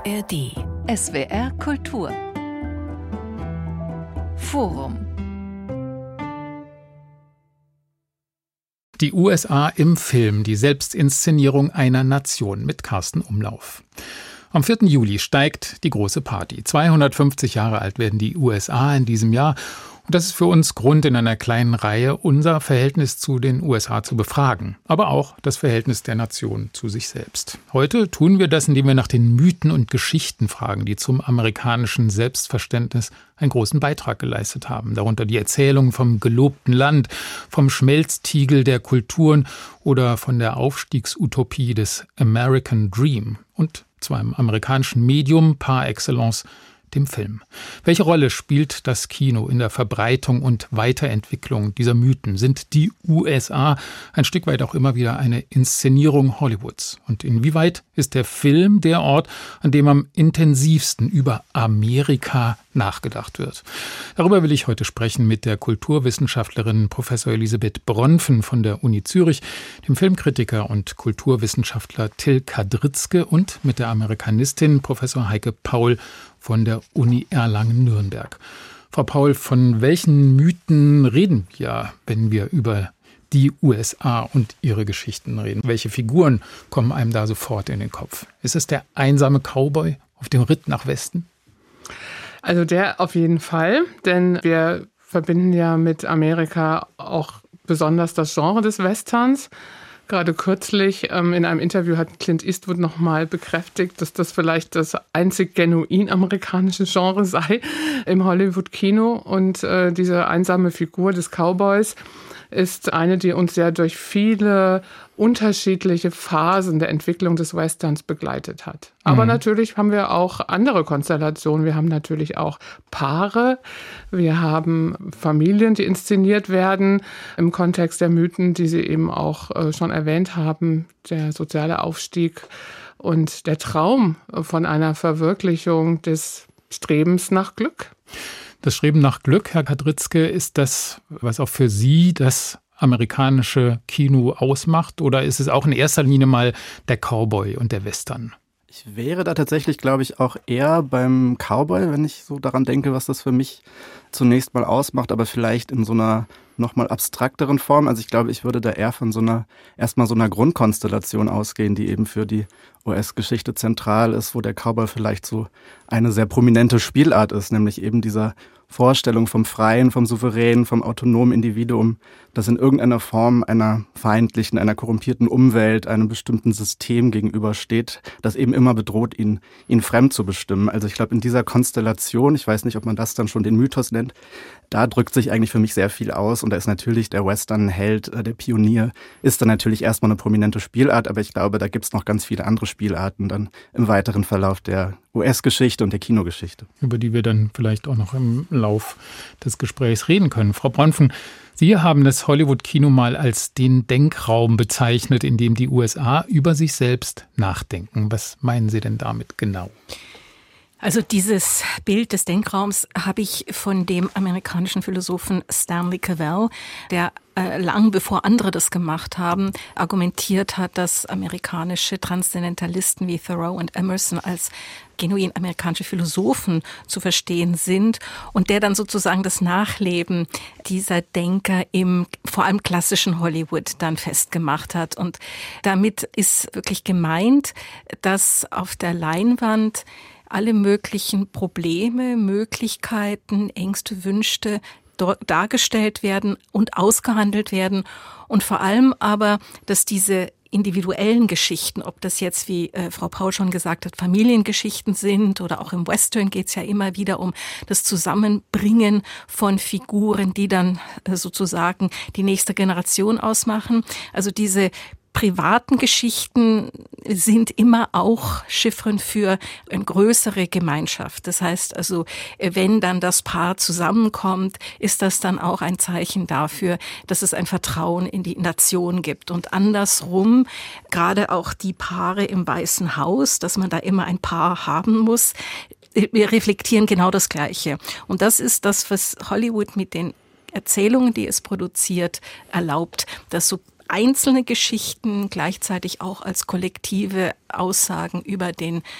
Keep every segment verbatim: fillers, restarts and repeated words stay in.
R D. S W R Kultur. Forum. Die U S A im Film, die Selbstinszenierung einer Nation mit Carsten Umlauf. Am vierten Juli steigt die große Party. zweihundertfünfzig Jahre alt werden die U S A in diesem Jahr. Und das ist für uns Grund, in einer kleinen Reihe unser Verhältnis zu den U S A zu befragen. Aber auch das Verhältnis der Nation zu sich selbst. Heute tun wir das, indem wir nach den Mythen und Geschichten fragen, die zum amerikanischen Selbstverständnis einen großen Beitrag geleistet haben. Darunter die Erzählungen vom gelobten Land, vom Schmelztiegel der Kulturen oder von der Aufstiegsutopie des American Dream. Und zwar im amerikanischen Medium par excellence, dem Film. Welche Rolle spielt das Kino in der Verbreitung und Weiterentwicklung dieser Mythen? Sind die U S A ein Stück weit auch immer wieder eine Inszenierung Hollywoods? Und inwieweit ist der Film der Ort, an dem am intensivsten über Amerika nachgedacht wird? Darüber will ich heute sprechen mit der Kulturwissenschaftlerin Professor Elisabeth Bronfen von der Uni Zürich, dem Filmkritiker und Kulturwissenschaftler Till Kadritzke und mit der Amerikanistin Professor Heike Paul von der Uni Erlangen-Nürnberg. Frau Paul, von welchen Mythen reden wir, wenn wir über die U S A und ihre Geschichten reden? Welche Figuren kommen einem da sofort in den Kopf? Ist es der einsame Cowboy auf dem Ritt nach Westen? Also der auf jeden Fall, denn wir verbinden ja mit Amerika auch besonders das Genre des Westerns. Gerade kürzlich ähm, in einem Interview hat Clint Eastwood nochmal bekräftigt, dass das vielleicht das einzig genuin amerikanische Genre sei im Hollywood-Kino. Und äh, diese einsame Figur des Cowboys ist eine, die uns ja durch viele unterschiedliche Phasen der Entwicklung des Westerns begleitet hat. Aber mhm. natürlich haben wir auch andere Konstellationen. Wir haben natürlich auch Paare. Wir haben Familien, die inszeniert werden im Kontext der Mythen, die Sie eben auch äh, schon erwähnt haben. Der soziale Aufstieg und der Traum von einer Verwirklichung des Strebens nach Glück. Das Streben nach Glück, Herr Kadritzke, ist das, was auch für Sie das amerikanische Kino ausmacht? Oder ist es auch in erster Linie mal der Cowboy und der Western? Ich wäre da tatsächlich, glaube ich, auch eher beim Cowboy, wenn ich so daran denke, was das für mich zunächst mal ausmacht, aber vielleicht in so einer nochmal abstrakteren Form. Also ich glaube, ich würde da eher von so einer, erstmal so einer Grundkonstellation ausgehen, die eben für die U S-Geschichte zentral ist, wo der Cowboy vielleicht so eine sehr prominente Spielart ist, nämlich eben dieser Vorstellung vom Freien, vom Souveränen, vom autonomen Individuum, das in irgendeiner Form einer feindlichen, einer korrumpierten Umwelt, einem bestimmten System gegenübersteht, das eben immer bedroht, ihn, ihn fremd zu bestimmen. Also ich glaube, in dieser Konstellation, ich weiß nicht, ob man das dann schon den Mythos nennt, da drückt sich eigentlich für mich sehr viel aus. Und da ist natürlich der Western-Held, der Pionier, ist dann natürlich erstmal eine prominente Spielart, aber ich glaube, da gibt es noch ganz viele andere Spielarten dann im weiteren Verlauf der U S-Geschichte und der Kinogeschichte. Über die wir dann vielleicht auch noch im Lauf des Gesprächs reden können. Frau Bronfen, Sie haben das Hollywood-Kino mal als den Denkraum bezeichnet, in dem die U S A über sich selbst nachdenken. Was meinen Sie denn damit genau? Also dieses Bild des Denkraums habe ich von dem amerikanischen Philosophen Stanley Cavell, der äh, lang bevor andere das gemacht haben, argumentiert hat, dass amerikanische Transzendentalisten wie Thoreau und Emerson als genuin amerikanische Philosophen zu verstehen sind und der dann sozusagen das Nachleben dieser Denker im vor allem klassischen Hollywood dann festgemacht hat. Und damit ist wirklich gemeint, dass auf der Leinwand alle möglichen Probleme, Möglichkeiten, Ängste, Wünsche dort dargestellt werden und ausgehandelt werden. Und vor allem aber, dass diese individuellen Geschichten, ob das jetzt, wie äh, Frau Paul schon gesagt hat, Familiengeschichten sind oder auch im Western geht es ja immer wieder um das Zusammenbringen von Figuren, die dann äh, sozusagen die nächste Generation ausmachen. Also diese privaten Geschichten sind immer auch Chiffren für eine größere Gemeinschaft. Das heißt also, wenn dann das Paar zusammenkommt, ist das dann auch ein Zeichen dafür, dass es ein Vertrauen in die Nation gibt. Und andersrum, gerade auch die Paare im Weißen Haus, dass man da immer ein Paar haben muss, wir reflektieren genau das Gleiche. Und das ist das, was Hollywood mit den Erzählungen, die es produziert, erlaubt, dass so einzelne Geschichten gleichzeitig auch als kollektive Aussagen über den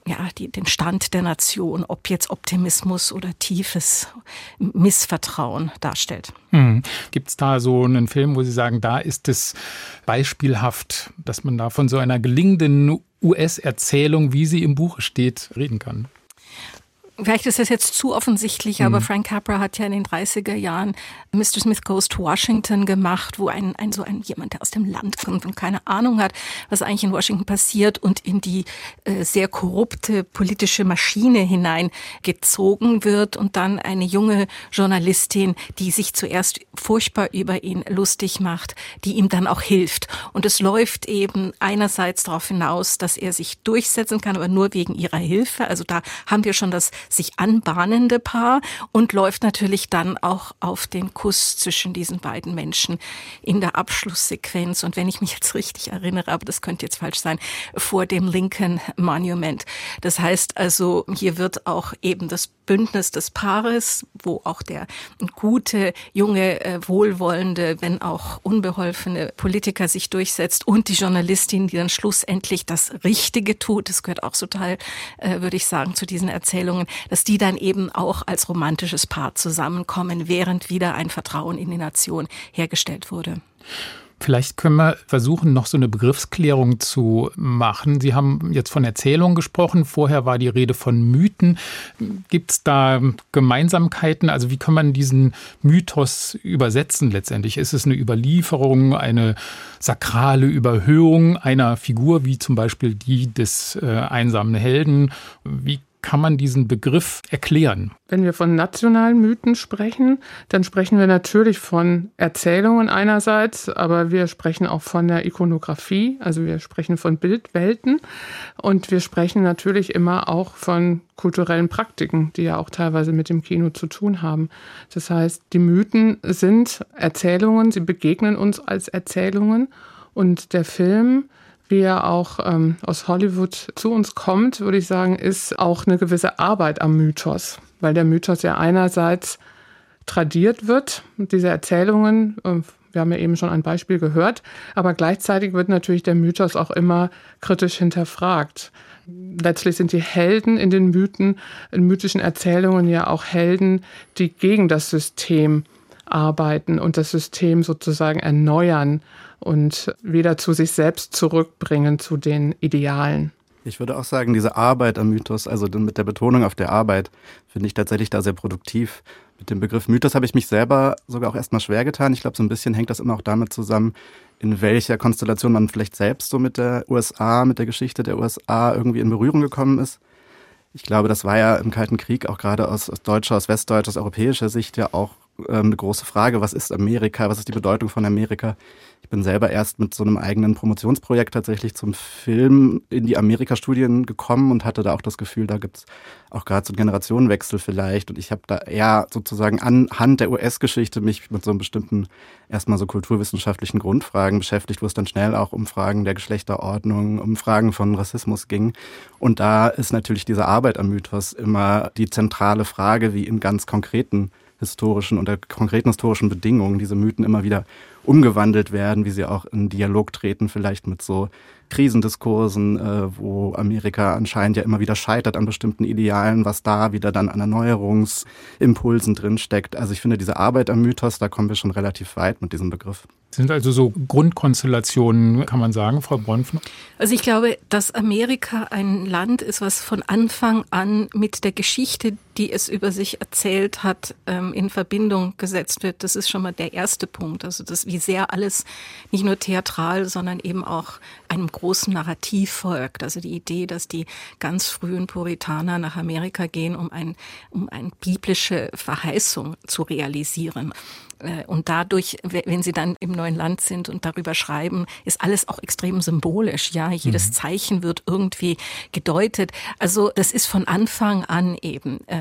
ja, die, den Stand der Nation, ob jetzt Optimismus oder tiefes Missvertrauen darstellt. Hm. Gibt es da so einen Film, wo Sie sagen, da ist es beispielhaft, dass man da von so einer gelingenden U S-Erzählung, wie sie im Buche steht, reden kann? Vielleicht ist das jetzt zu offensichtlich, mhm. aber Frank Capra hat ja in den dreißiger Jahren Mister Smith Goes to Washington gemacht, wo ein, ein so ein jemand, der aus dem Land kommt und keine Ahnung hat, was eigentlich in Washington passiert und in die äh, sehr korrupte politische Maschine hineingezogen wird und dann eine junge Journalistin, die sich zuerst furchtbar über ihn lustig macht, die ihm dann auch hilft. Und es läuft eben einerseits darauf hinaus, dass er sich durchsetzen kann, aber nur wegen ihrer Hilfe. Also da haben wir schon das sich anbahnende Paar und läuft natürlich dann auch auf den Kuss zwischen diesen beiden Menschen in der Abschlusssequenz. Und wenn ich mich jetzt richtig erinnere, aber das könnte jetzt falsch sein, vor dem Lincoln Monument. Das heißt also, hier wird auch eben das Bündnis des Paares, wo auch der gute, junge, wohlwollende, wenn auch unbeholfene Politiker sich durchsetzt und die Journalistin, die dann schlussendlich das Richtige tut, das gehört auch so Teil, würde ich sagen, zu diesen Erzählungen, dass die dann eben auch als romantisches Paar zusammenkommen, während wieder ein Vertrauen in die Nation hergestellt wurde. Vielleicht können wir versuchen, noch so eine Begriffsklärung zu machen. Sie haben jetzt von Erzählungen gesprochen, vorher war die Rede von Mythen. Gibt es da Gemeinsamkeiten? Also wie kann man diesen Mythos übersetzen letztendlich? Ist es eine Überlieferung, eine sakrale Überhöhung einer Figur, wie zum Beispiel die des äh, einsamen Helden? Wie kann man diesen Begriff erklären? Wenn wir von nationalen Mythen sprechen, dann sprechen wir natürlich von Erzählungen einerseits, aber wir sprechen auch von der Ikonografie, also wir sprechen von Bildwelten und wir sprechen natürlich immer auch von kulturellen Praktiken, die ja auch teilweise mit dem Kino zu tun haben. Das heißt, die Mythen sind Erzählungen, sie begegnen uns als Erzählungen und der Film, wie er auch ähm, aus Hollywood zu uns kommt, würde ich sagen, ist auch eine gewisse Arbeit am Mythos, weil der Mythos ja einerseits tradiert wird, diese Erzählungen, äh, wir haben ja eben schon ein Beispiel gehört, aber gleichzeitig wird natürlich der Mythos auch immer kritisch hinterfragt. Letztlich sind die Helden in den Mythen, in mythischen Erzählungen ja auch Helden, die gegen das System arbeiten und das System sozusagen erneuern und wieder zu sich selbst zurückbringen, zu den Idealen. Ich würde auch sagen, diese Arbeit am Mythos, also mit der Betonung auf der Arbeit, finde ich tatsächlich da sehr produktiv. Mit dem Begriff Mythos habe ich mich selber sogar auch erstmal schwer getan. Ich glaube, so ein bisschen hängt das immer auch damit zusammen, in welcher Konstellation man vielleicht selbst so mit der U S A, mit der Geschichte der U S A irgendwie in Berührung gekommen ist. Ich glaube, das war ja im Kalten Krieg auch gerade aus, aus deutscher, aus westdeutscher, aus europäischer Sicht ja auch ähm, eine große Frage. Was ist Amerika? Was ist die Bedeutung von Amerika? Ich bin selber erst mit so einem eigenen Promotionsprojekt tatsächlich zum Film in die Amerika-Studien gekommen und hatte da auch das Gefühl, da gibt's auch gerade so einen Generationenwechsel vielleicht. Und ich habe da eher sozusagen anhand der U S-Geschichte mich mit so einem bestimmten, erstmal so kulturwissenschaftlichen Grundfragen beschäftigt, wo es dann schnell auch um Fragen der Geschlechterordnung, um Fragen von Rassismus ging. Und da ist natürlich diese Arbeit am Mythos immer die zentrale Frage, wie in ganz konkreten historischen, unter konkreten historischen Bedingungen diese Mythen immer wieder umgewandelt werden, wie sie auch in Dialog treten, vielleicht mit so Krisendiskursen, äh, wo Amerika anscheinend ja immer wieder scheitert an bestimmten Idealen, was da wieder dann an Erneuerungsimpulsen drinsteckt. Also ich finde, diese Arbeit am Mythos, da kommen wir schon relativ weit mit diesem Begriff. Sind also so Grundkonstellationen, kann man sagen, Frau Bronfner? Also ich glaube, dass Amerika ein Land ist, was von Anfang an mit der Geschichte, die es über sich erzählt hat, in Verbindung gesetzt wird. Das ist schon mal der erste Punkt. Also das, wie sehr alles nicht nur theatral, sondern eben auch einem großen Narrativ folgt. Also die Idee, dass die ganz frühen Puritaner nach Amerika gehen, um ein, um eine biblische Verheißung zu realisieren. Und dadurch, wenn sie dann im neuen Land sind und darüber schreiben, ist alles auch extrem symbolisch. Ja, jedes mhm. Zeichen wird irgendwie gedeutet. Also das ist von Anfang an eben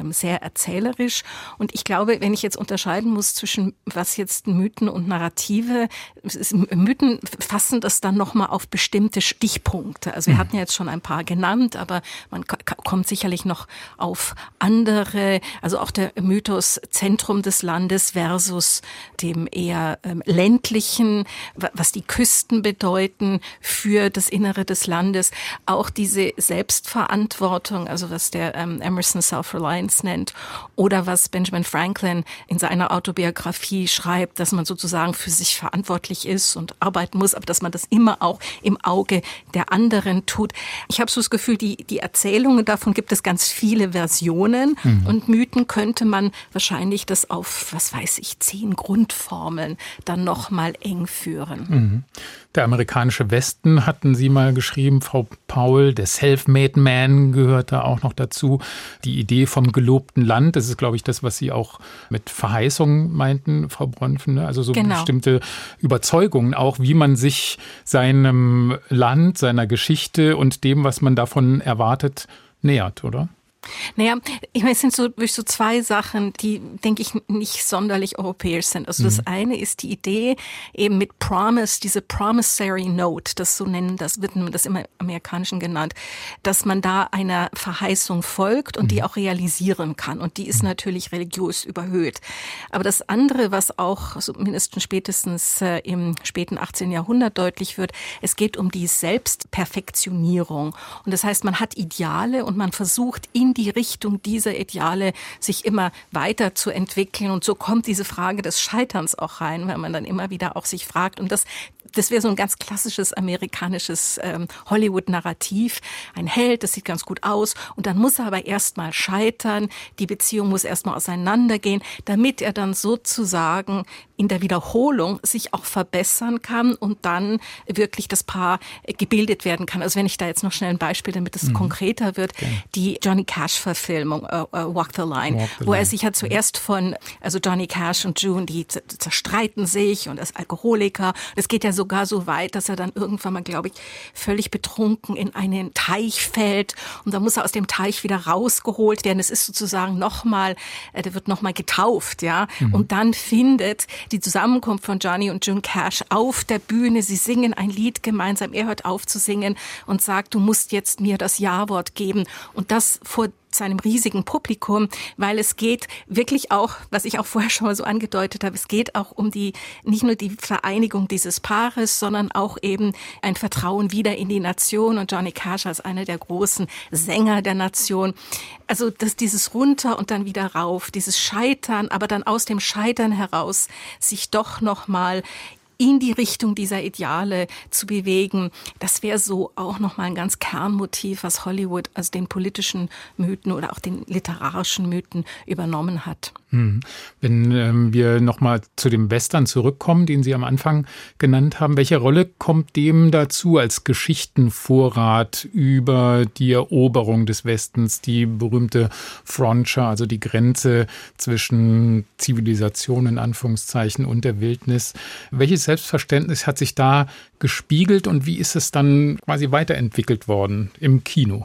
ähm, sehr erzählerisch. Und ich glaube, wenn ich jetzt unterscheiden muss zwischen was jetzt Mythen und Narrative, ist, Mythen fassen das dann nochmal auf bestimmte Stichpunkte. Also wir hatten ja jetzt schon ein paar genannt, aber man k- kommt sicherlich noch auf andere. Also auch der Mythos Zentrum des Landes versus dem eher ähm, ländlichen, was die Küsten bedeuten für das Innere des Landes. Auch diese Selbstverantwortung, also was der ähm, Emerson Self-Reliance nennt oder was Benjamin Franklin in seiner Autobiografie schreibt, dass man sozusagen für sich verantwortlich ist und arbeiten muss, aber dass man das immer auch im Auge der anderen tut. Ich habe so das Gefühl, die, die Erzählungen, davon gibt es ganz viele Versionen mhm. und Mythen könnte man wahrscheinlich das auf, was weiß ich, zehn Grundformeln dann noch mal eng führen. Mhm. Der amerikanische Westen hatten Sie mal geschrieben, Frau Paul, der Self-Made Man gehört da auch noch dazu. Die Idee vom gelobten Land, das ist, glaube ich, das, was Sie auch mit Verheißung meinten, Frau Bronfen, ne? Also so genau. bestimmte Überzeugungen auch, wie man sich seinem Land, seiner Geschichte und dem, was man davon erwartet, nähert, oder? Naja, ich meine, es sind so, wirklich so zwei Sachen, die, denke ich, nicht sonderlich europäisch sind. Also mhm. das eine ist die Idee eben mit Promise, diese Promissory Note, das so nennen, das wird das immer im Amerikanischen genannt, dass man da einer Verheißung folgt und mhm. die auch realisieren kann. Und die ist natürlich religiös überhöht. Aber das andere, was auch so mindestens spätestens äh, im späten achtzehnten Jahrhundert deutlich wird, es geht um die Selbstperfektionierung. Und das heißt, man hat Ideale und man versucht, in die Richtung dieser Ideale sich immer weiter zu entwickeln. Und so kommt diese Frage des Scheiterns auch rein, weil man dann immer wieder auch sich fragt. Und das Das wäre so ein ganz klassisches amerikanisches ähm, Hollywood-Narrativ. Ein Held, das sieht ganz gut aus und dann muss er aber erst mal scheitern. Die Beziehung muss erst mal auseinandergehen, damit er dann sozusagen in der Wiederholung sich auch verbessern kann und dann wirklich das Paar gebildet werden kann. Also wenn ich da jetzt noch schnell ein Beispiel, damit es mhm. konkreter wird, okay. die Johnny Cash-Verfilmung uh, uh, Walk the Line, Walk the wo er sich ja zuerst von, also Johnny Cash und June, die zerstreiten sich und er ist Alkoholiker. Es geht ja sogar so weit, dass er dann irgendwann mal, glaube ich, völlig betrunken in einen Teich fällt und dann muss er aus dem Teich wieder rausgeholt werden. Es ist sozusagen nochmal, der wird nochmal getauft, ja. Mhm. Und dann findet die Zusammenkunft von Johnny und June Cash auf der Bühne. Sie singen ein Lied gemeinsam. Er hört auf zu singen und sagt, du musst jetzt mir das Ja-Wort geben. Und das vor seinem riesigen Publikum, weil es geht wirklich auch, was ich auch vorher schon mal so angedeutet habe, es geht auch um die, nicht nur die Vereinigung dieses Paares, sondern auch eben ein Vertrauen wieder in die Nation und Johnny Cash als einer der großen Sänger der Nation. Also dass dieses runter und dann wieder rauf, dieses Scheitern, aber dann aus dem Scheitern heraus sich doch nochmal in die Richtung dieser Ideale zu bewegen. Das wäre so auch nochmal ein ganz Kernmotiv, was Hollywood als den politischen Mythen oder auch den literarischen Mythen übernommen hat. Hm. Wenn ähm, wir nochmal zu dem Western zurückkommen, den Sie am Anfang genannt haben, welche Rolle kommt dem dazu als Geschichtenvorrat über die Eroberung des Westens, die berühmte Frontier, also die Grenze zwischen Zivilisation in Anführungszeichen und der Wildnis? Welches Selbstverständnis hat sich da gespiegelt und wie ist es dann quasi weiterentwickelt worden im Kino?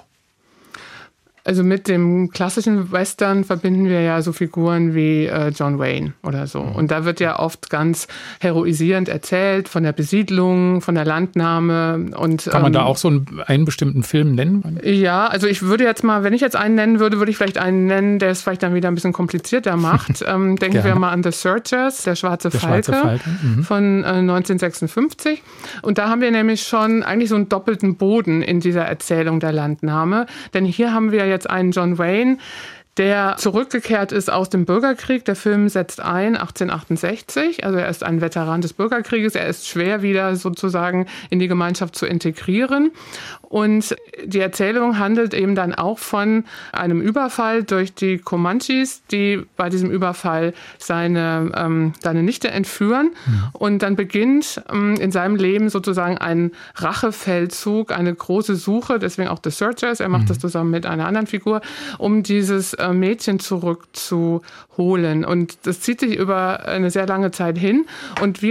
Also mit dem klassischen Western verbinden wir ja so Figuren wie äh, John Wayne oder so. Und da wird ja oft ganz heroisierend erzählt von der Besiedlung, von der Landnahme. Und kann man ähm, da auch so einen, einen bestimmten Film nennen? Ja, also ich würde jetzt mal, wenn ich jetzt einen nennen würde, würde ich vielleicht einen nennen, der es vielleicht dann wieder ein bisschen komplizierter macht. ähm, denken wir mal an The Searchers, der Schwarze der Falke, Schwarze Falke. Mhm. von äh, neunzehnhundertsechsundfünfzig. Und da haben wir nämlich schon eigentlich so einen doppelten Boden in dieser Erzählung der Landnahme. Denn hier haben wir ja jetzt einen John Wayne, der zurückgekehrt ist aus dem Bürgerkrieg. Der Film setzt ein achtzehnhundertachtundsechzig, also er ist ein Veteran des Bürgerkrieges. Er ist schwer wieder sozusagen in die Gemeinschaft zu integrieren. Und die Erzählung handelt eben dann auch von einem Überfall durch die Comanches, die bei diesem Überfall seine, ähm, seine Nichte entführen. Mhm. Und dann beginnt ähm, in seinem Leben sozusagen ein Rachefeldzug, eine große Suche, deswegen auch The Searchers. Er macht mhm. das zusammen mit einer anderen Figur, um dieses äh, Mädchen zurückzuholen. Und das zieht sich über eine sehr lange Zeit hin. Und wir als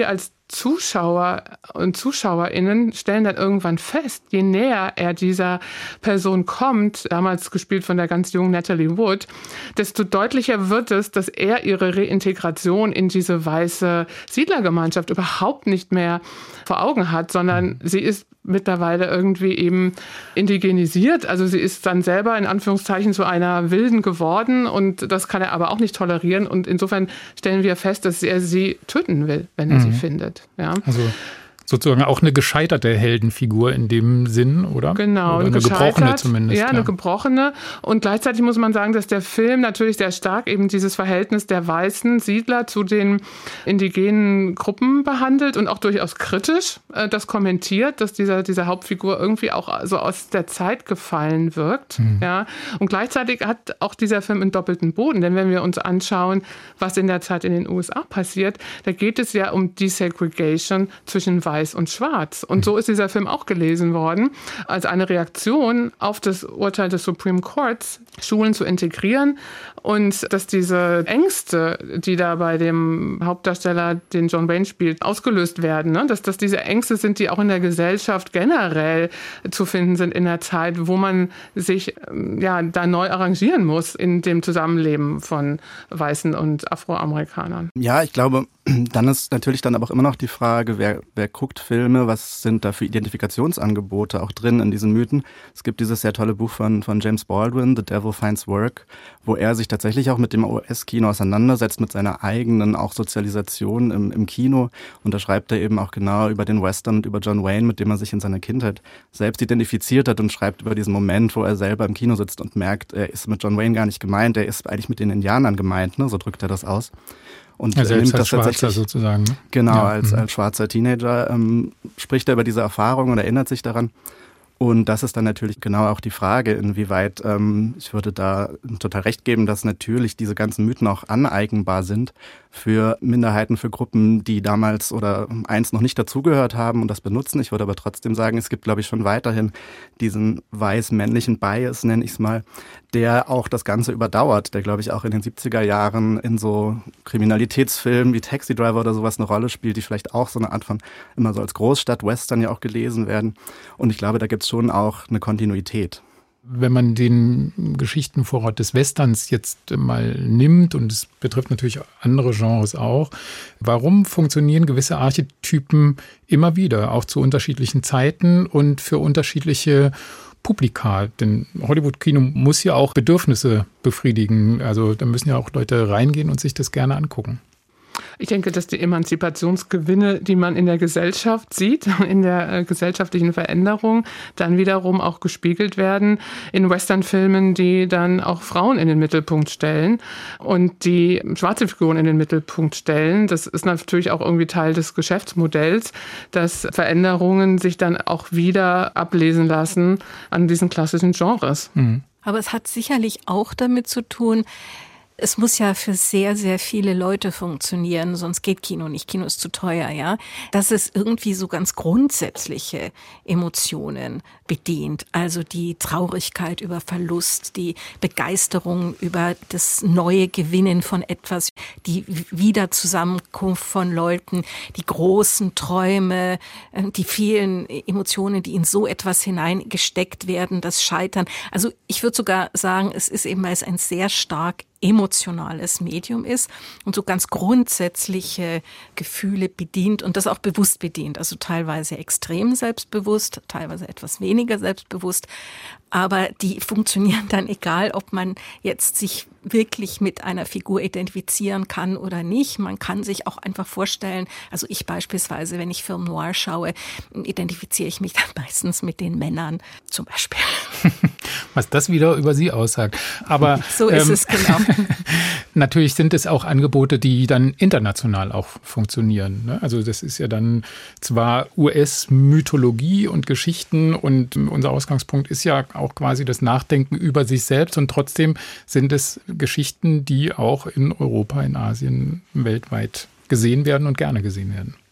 Zuschauer und ZuschauerInnen stellen dann irgendwann fest, je näher er dieser Person kommt, damals gespielt von der ganz jungen Natalie Wood, desto deutlicher wird es, dass er ihre Reintegration in diese weiße Siedlergemeinschaft überhaupt nicht mehr vor Augen hat, sondern sie ist mittlerweile irgendwie eben indigenisiert. Also sie ist dann selber in Anführungszeichen zu einer Wilden geworden und das kann er aber auch nicht tolerieren. Und insofern stellen wir fest, dass er sie töten will, wenn er mhm. sie findet. Ja. Also sozusagen auch eine gescheiterte Heldenfigur in dem Sinn, oder? Genau. Oder eine gebrochene zumindest. Ja, eine ja. gebrochene. Und gleichzeitig muss man sagen, dass der Film natürlich sehr stark eben dieses Verhältnis der weißen Siedler zu den indigenen Gruppen behandelt und auch durchaus kritisch äh, das kommentiert, dass dieser, diese Hauptfigur irgendwie auch so aus der Zeit gefallen wirkt. Mhm. Ja. Und gleichzeitig hat auch dieser Film einen doppelten Boden, denn wenn wir uns anschauen, was in der Zeit in den U S A passiert, da geht es ja um Desegregation zwischen Weiß und Schwarz. Und so ist dieser Film auch gelesen worden, als eine Reaktion auf das Urteil des Supreme Courts, Schulen zu integrieren und dass diese Ängste, die da bei dem Hauptdarsteller, den John Wayne spielt, ausgelöst werden, ne? dass das diese Ängste sind, die auch in der Gesellschaft generell zu finden sind in der Zeit, wo man sich ja da neu arrangieren muss in dem Zusammenleben von Weißen und Afroamerikanern. Ja, ich glaube, dann ist natürlich dann aber auch immer noch die Frage, wer, wer guckt Filme, was sind da für Identifikationsangebote auch drin in diesen Mythen. Es gibt dieses sehr tolle Buch von, von James Baldwin, The Devil Finds Work, wo er sich tatsächlich auch mit dem U S-Kino auseinandersetzt, mit seiner eigenen auch Sozialisation im, im Kino. Und da schreibt er eben auch genau über den Western und über John Wayne, mit dem er sich in seiner Kindheit selbst identifiziert hat und schreibt über diesen Moment, wo er selber im Kino sitzt und merkt, er ist mit John Wayne gar nicht gemeint, er ist eigentlich mit den Indianern gemeint, ne? So drückt er das aus. Und ja, er nimmt das als tatsächlich sozusagen. Ne? Genau, ja. als, mhm. als schwarzer Teenager ähm, spricht er über diese Erfahrung und erinnert sich daran. Und das ist dann natürlich genau auch die Frage, inwieweit, ähm, ich würde da total recht geben, dass natürlich diese ganzen Mythen auch aneignbar sind für Minderheiten, für Gruppen, die damals oder einst noch nicht dazugehört haben und das benutzen. Ich würde aber trotzdem sagen, es gibt, glaube ich, schon weiterhin diesen weiß-männlichen Bias, nenne ich es mal, der auch das Ganze überdauert, der, glaube ich, auch in den siebziger Jahren in so Kriminalitätsfilmen wie Taxi Driver oder sowas eine Rolle spielt, die vielleicht auch so eine Art von, immer so als Großstadt-Western ja auch gelesen werden. Und ich glaube, da gibt es schon auch eine Kontinuität. Wenn man den Geschichtenvorrat des Westerns jetzt mal nimmt, und es betrifft natürlich andere Genres auch, warum funktionieren gewisse Archetypen immer wieder, auch zu unterschiedlichen Zeiten und für unterschiedliche Publika? Denn Hollywood-Kino muss ja auch Bedürfnisse befriedigen. Also da müssen ja auch Leute reingehen und sich das gerne angucken. Ich denke, dass die Emanzipationsgewinne, die man in der Gesellschaft sieht, in der äh, gesellschaftlichen Veränderung, dann wiederum auch gespiegelt werden in Westernfilmen, die dann auch Frauen in den Mittelpunkt stellen und die schwarze Figuren in den Mittelpunkt stellen. Das ist natürlich auch irgendwie Teil des Geschäftsmodells, dass Veränderungen sich dann auch wieder ablesen lassen an diesen klassischen Genres. Mhm. Aber es hat sicherlich auch damit zu tun, es muss ja für sehr, sehr viele Leute funktionieren, sonst geht Kino nicht. Kino ist zu teuer, ja. Dass es irgendwie so ganz grundsätzliche Emotionen bedient. Also die Traurigkeit über Verlust, die Begeisterung über das neue Gewinnen von etwas, die Wiederzusammenkunft von Leuten, die großen Träume, die vielen Emotionen, die in so etwas hineingesteckt werden, das Scheitern. Also ich würde sogar sagen, es ist eben, weil es ein sehr stark emotionales Medium ist und so ganz grundsätzliche Gefühle bedient und das auch bewusst bedient. Also teilweise extrem selbstbewusst, teilweise etwas weniger selbstbewusst. Aber die funktionieren dann egal, ob man jetzt sich wirklich mit einer Figur identifizieren kann oder nicht. Man kann sich auch einfach vorstellen, also ich beispielsweise, wenn ich Film Noir schaue, identifiziere ich mich dann meistens mit den Männern zum Beispiel. Was das wieder über Sie aussagt. Aber so ist ähm, es, genau. Natürlich sind es auch Angebote, die dann international auch funktionieren. Ne? Also das ist ja dann zwar U S-Mythologie und Geschichten und unser Ausgangspunkt ist ja auch quasi das Nachdenken über sich selbst und trotzdem sind es Geschichten, die auch in Europa, in Asien, weltweit gesehen werden und gerne gesehen werden.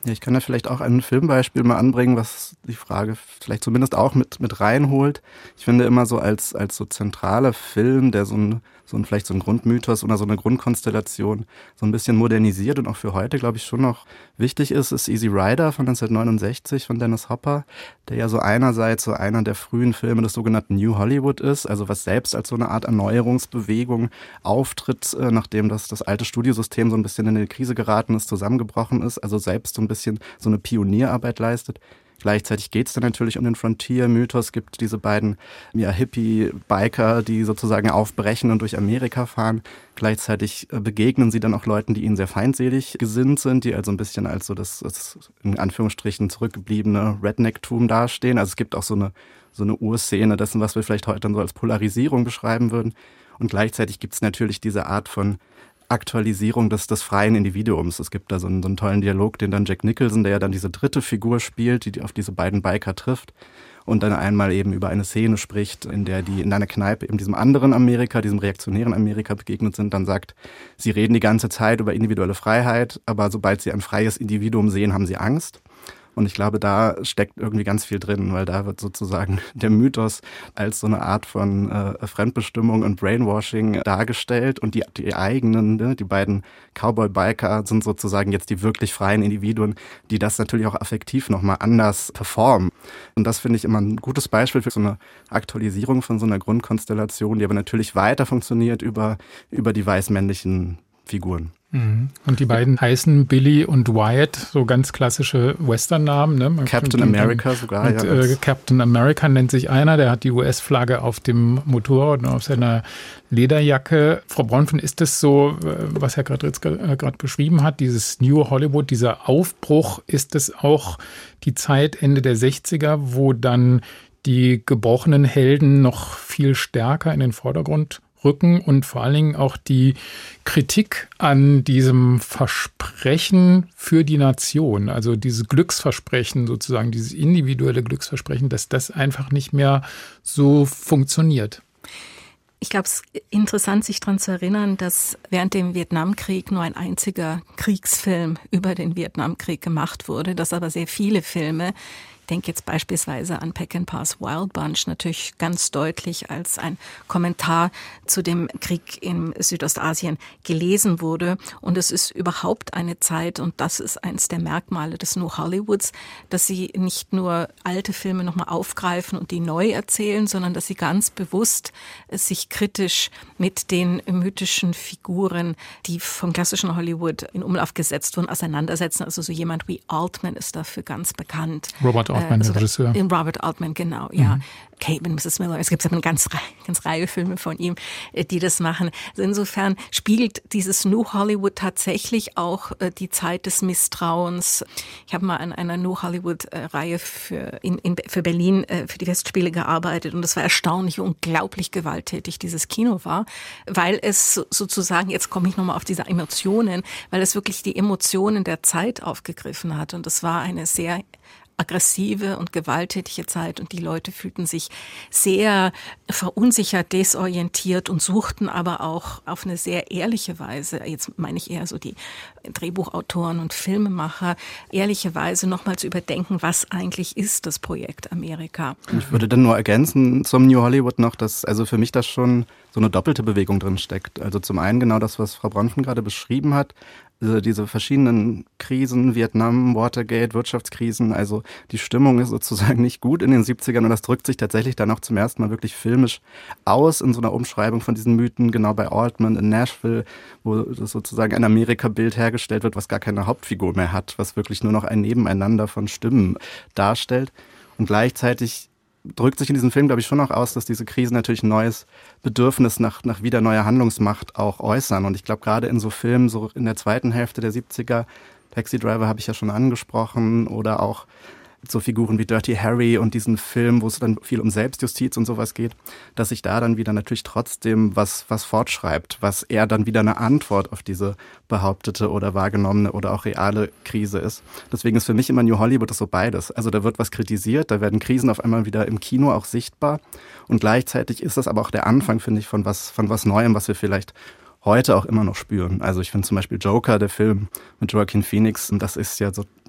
Ja, ich kann da vielleicht auch ein Filmbeispiel mal anbringen, was die Frage vielleicht zumindest auch mit, mit reinholt. Ich finde immer so als, als so zentraler Film, der so ein, so ein, vielleicht so ein Grundmythos oder so eine Grundkonstellation so ein bisschen modernisiert und auch für heute, glaube ich, schon noch wichtig ist, ist Easy Rider von neunzehnhundertneunundsechzig von Dennis Hopper, der ja so einerseits so einer der frühen Filme des sogenannten New Hollywood ist, also was selbst als so eine Art Erneuerungsbewegung auftritt, äh, nachdem das, das alte Studiosystem so ein bisschen in die Krise geraten ist, zusammengebrochen ist, also selbst so ein bisschen so eine Pionierarbeit leistet. Gleichzeitig geht es dann natürlich um den Frontier-Mythos, gibt diese beiden ja, Hippie-Biker, die sozusagen aufbrechen und durch Amerika fahren. Gleichzeitig begegnen sie dann auch Leuten, die ihnen sehr feindselig gesinnt sind, die also ein bisschen als so das, das in Anführungsstrichen zurückgebliebene Redneck-Tum dastehen. Also es gibt auch so eine, so eine Urszene dessen, was wir vielleicht heute dann so als Polarisierung beschreiben würden. Und gleichzeitig gibt es natürlich diese Art von Aktualisierung des, des freien Individuums. Es gibt da so einen, so einen tollen Dialog, den dann Jack Nicholson, der ja dann diese dritte Figur spielt, die auf diese beiden Biker trifft und dann einmal eben über eine Szene spricht, in der die in einer Kneipe eben diesem anderen Amerika, diesem reaktionären Amerika begegnet sind, dann sagt, sie reden die ganze Zeit über individuelle Freiheit, aber sobald sie ein freies Individuum sehen, haben sie Angst. Und ich glaube, da steckt irgendwie ganz viel drin, weil da wird sozusagen der Mythos als so eine Art von äh, Fremdbestimmung und Brainwashing dargestellt. Und die, die eigenen, ne, die beiden Cowboy-Biker sind sozusagen jetzt die wirklich freien Individuen, die das natürlich auch affektiv nochmal anders performen. Und das finde ich immer ein gutes Beispiel für so eine Aktualisierung von so einer Grundkonstellation, die aber natürlich weiter funktioniert über, über die weißmännlichen Figuren. Und die beiden heißen Billy und Wyatt, so ganz klassische Western-Namen. Ne? Captain America sogar. Und, ja, äh, Captain America nennt sich einer, der hat die U S-Flagge auf dem Motorrad und auf seiner Lederjacke. Frau Braunfund, ist das so, was Herr Gradritz gerade beschrieben hat, dieses New Hollywood, dieser Aufbruch, ist es auch die Zeit Ende der sechziger, wo dann die gebrochenen Helden noch viel stärker in den Vordergrund rücken und vor allen Dingen auch die Kritik an diesem Versprechen für die Nation, also dieses Glücksversprechen sozusagen, dieses individuelle Glücksversprechen, dass das einfach nicht mehr so funktioniert. Ich glaube, es ist interessant, sich daran zu erinnern, dass während dem Vietnamkrieg nur ein einziger Kriegsfilm über den Vietnamkrieg gemacht wurde, dass aber sehr viele Filme, ich denke jetzt beispielsweise an Peckinpahs Wild Bunch, natürlich ganz deutlich als ein Kommentar zu dem Krieg in Südostasien gelesen wurde. Und es ist überhaupt eine Zeit, und das ist eines der Merkmale des New Hollywoods, dass sie nicht nur alte Filme nochmal aufgreifen und die neu erzählen, sondern dass sie ganz bewusst sich kritisch mit den mythischen Figuren, die vom klassischen Hollywood in Umlauf gesetzt wurden, auseinandersetzen. Also so jemand wie Altman ist dafür ganz bekannt. Robert Altman, also der Regisseur. Robert Altman, genau, ja. Mhm. Kate und Missus Miller. Es gibt eine ganz, ganz Reihe Filme von ihm, die das machen. Also insofern spiegelt dieses New Hollywood tatsächlich auch die Zeit des Misstrauens. Ich habe mal an einer New Hollywood-Reihe für, in, in, für Berlin für die Festspiele gearbeitet und es war erstaunlich, unglaublich gewalttätig dieses Kino war, weil es sozusagen, jetzt komme ich nochmal auf diese Emotionen, weil es wirklich die Emotionen der Zeit aufgegriffen hat und es war eine sehr aggressive und gewalttätige Zeit und die Leute fühlten sich sehr verunsichert, desorientiert und suchten aber auch auf eine sehr ehrliche Weise, jetzt meine ich eher so die Drehbuchautoren und Filmemacher, ehrliche Weise nochmal zu überdenken, was eigentlich ist das Projekt Amerika. Ich würde dann nur ergänzen zum New Hollywood noch, dass also für mich das schon so eine doppelte Bewegung drin steckt. Also zum einen genau das, was Frau Braunfund gerade beschrieben hat, diese verschiedenen Krisen, Vietnam, Watergate, Wirtschaftskrisen, also die Stimmung ist sozusagen nicht gut in den siebzigern und das drückt sich tatsächlich dann auch zum ersten Mal wirklich filmisch aus in so einer Umschreibung von diesen Mythen, genau bei Altman in Nashville, wo das sozusagen ein Amerika-Bild hergestellt wird, was gar keine Hauptfigur mehr hat, was wirklich nur noch ein Nebeneinander von Stimmen darstellt und gleichzeitig drückt sich in diesem Film, glaube ich, schon auch aus, dass diese Krisen natürlich ein neues Bedürfnis nach, nach wieder neuer Handlungsmacht auch äußern. Und ich glaube, gerade in so Filmen, so in der zweiten Hälfte der siebziger, Taxi Driver habe ich ja schon angesprochen, oder auch so Figuren wie Dirty Harry und diesen Film, wo es dann viel um Selbstjustiz und sowas geht, dass sich da dann wieder natürlich trotzdem was, was fortschreibt, was eher dann wieder eine Antwort auf diese behauptete oder wahrgenommene oder auch reale Krise ist. Deswegen ist für mich immer New Hollywood so beides. Also da wird was kritisiert, da werden Krisen auf einmal wieder im Kino auch sichtbar und gleichzeitig ist das aber auch der Anfang, finde ich, von was, von was Neuem, was wir vielleicht heute auch immer noch spüren. Also ich finde zum Beispiel Joker, der Film mit Joaquin Phoenix, das ist ja so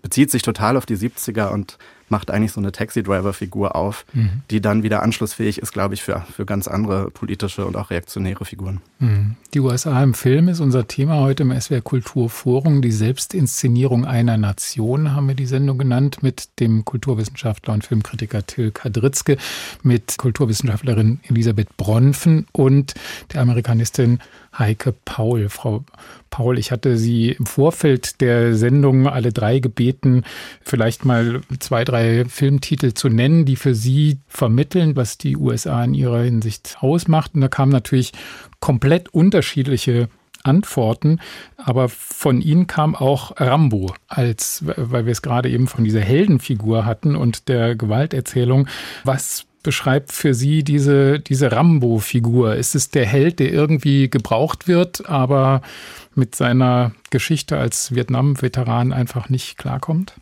bezieht sich total auf die siebziger und macht eigentlich so eine Taxi-Driver-Figur auf, mhm. die dann wieder anschlussfähig ist, glaube ich, für, für ganz andere politische und auch reaktionäre Figuren. Mhm. Die U S A im Film ist unser Thema heute im S W R Kulturforum. Die Selbstinszenierung einer Nation haben wir die Sendung genannt, mit dem Kulturwissenschaftler und Filmkritiker Till Kadritzke, mit Kulturwissenschaftlerin Elisabeth Bronfen und der Amerikanistin Heike Paul. Frau Paul, ich hatte Sie im Vorfeld der Sendung alle drei gebeten, vielleicht mal zwei, drei Filmtitel zu nennen, die für Sie vermitteln, was die U S A in ihrer Hinsicht ausmacht. Und da kamen natürlich komplett unterschiedliche Antworten, aber von Ihnen kam auch Rambo, als, weil wir es gerade eben von dieser Heldenfigur hatten und der Gewalterzählung. Was beschreibt für Sie diese, diese Rambo-Figur? Ist es der Held, der irgendwie gebraucht wird, aber mit seiner Geschichte als Vietnam-Veteran einfach nicht klarkommt?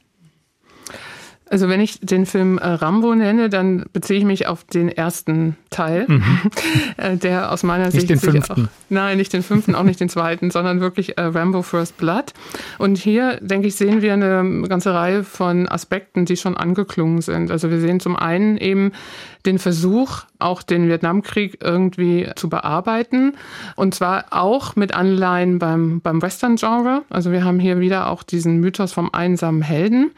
Also wenn ich den Film äh, Rambo nenne, dann beziehe ich mich auf den ersten Teil, mhm. äh, der aus meiner nicht Sicht... Nicht den sich fünften. Auch, nein, nicht den fünften, auch nicht den zweiten, sondern wirklich äh, Rambo First Blood. Und hier, denke ich, sehen wir eine ganze Reihe von Aspekten, die schon angeklungen sind. Also wir sehen zum einen eben den Versuch, auch den Vietnamkrieg irgendwie zu bearbeiten. Und zwar auch mit Anleihen beim, beim Western-Genre. Also wir haben hier wieder auch diesen Mythos vom einsamen Helden.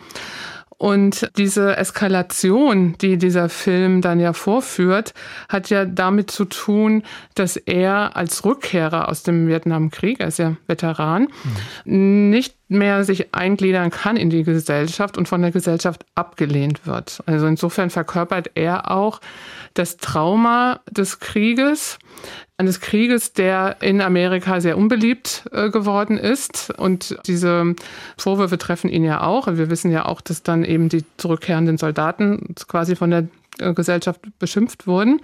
Und diese Eskalation, die dieser Film dann ja vorführt, hat ja damit zu tun, dass er als Rückkehrer aus dem Vietnamkrieg, er ist ja Veteran, mhm. nicht mehr sich eingliedern kann in die Gesellschaft und von der Gesellschaft abgelehnt wird. Also insofern verkörpert er auch das Trauma des Krieges, eines Krieges, der in Amerika sehr unbeliebt äh, geworden ist. Und diese Vorwürfe treffen ihn ja auch. Wir wissen ja auch, dass dann eben die zurückkehrenden Soldaten quasi von der Gesellschaft beschimpft wurden. Mhm.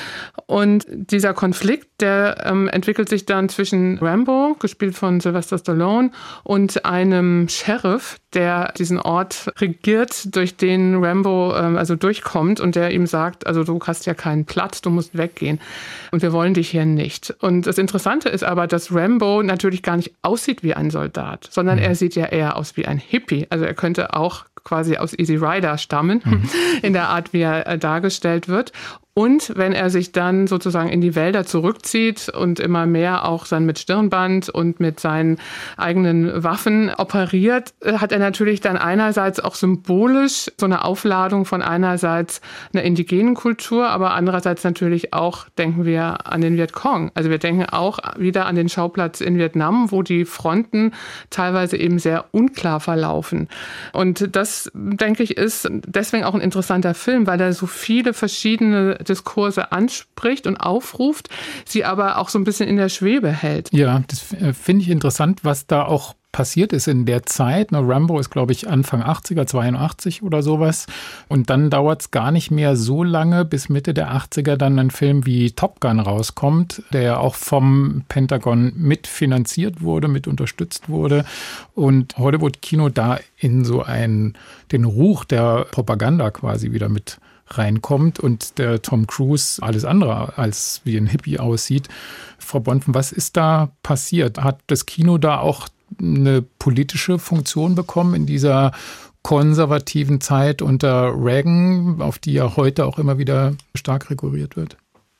Und dieser Konflikt, der ähm, entwickelt sich dann zwischen Rambo, gespielt von Sylvester Stallone, und einem Sheriff, der diesen Ort regiert, durch den Rambo ähm, also durchkommt und der ihm sagt, also du hast ja keinen Platz, du musst weggehen und wir wollen dich hier nicht. Und das Interessante ist aber, dass Rambo natürlich gar nicht aussieht wie ein Soldat, sondern mhm. er sieht ja eher aus wie ein Hippie. Also er könnte auch quasi aus Easy Rider stammen, mhm. in der Art, wie er dargestellt wird. Und wenn er sich dann sozusagen in die Wälder zurückzieht und immer mehr auch dann mit Stirnband und mit seinen eigenen Waffen operiert, hat er natürlich dann einerseits auch symbolisch so eine Aufladung von einerseits einer indigenen Kultur, aber andererseits natürlich auch denken wir an den Vietcong. Also wir denken auch wieder an den Schauplatz in Vietnam, wo die Fronten teilweise eben sehr unklar verlaufen. Und das, denke ich, ist deswegen auch ein interessanter Film, weil er so viele verschiedene Diskurse anspricht und aufruft, sie aber auch so ein bisschen in der Schwebe hält. Ja, das finde ich interessant, was da auch passiert ist in der Zeit. Rambo ist, glaube ich, Anfang achtziger, zweiundachtzig oder sowas. Und dann dauert es gar nicht mehr so lange, bis Mitte der achtziger dann ein Film wie Top Gun rauskommt, der ja auch vom Pentagon mitfinanziert wurde, mit unterstützt wurde. Und Hollywood-Kino da in so einen, den Ruch der Propaganda quasi wieder mit reinkommt und der Tom Cruise alles andere als wie ein Hippie aussieht. Frau Bronfen, was ist da passiert? Hat das Kino da auch eine politische Funktion bekommen in dieser konservativen Zeit unter Reagan, auf die ja heute auch immer wieder stark rekurriert wird?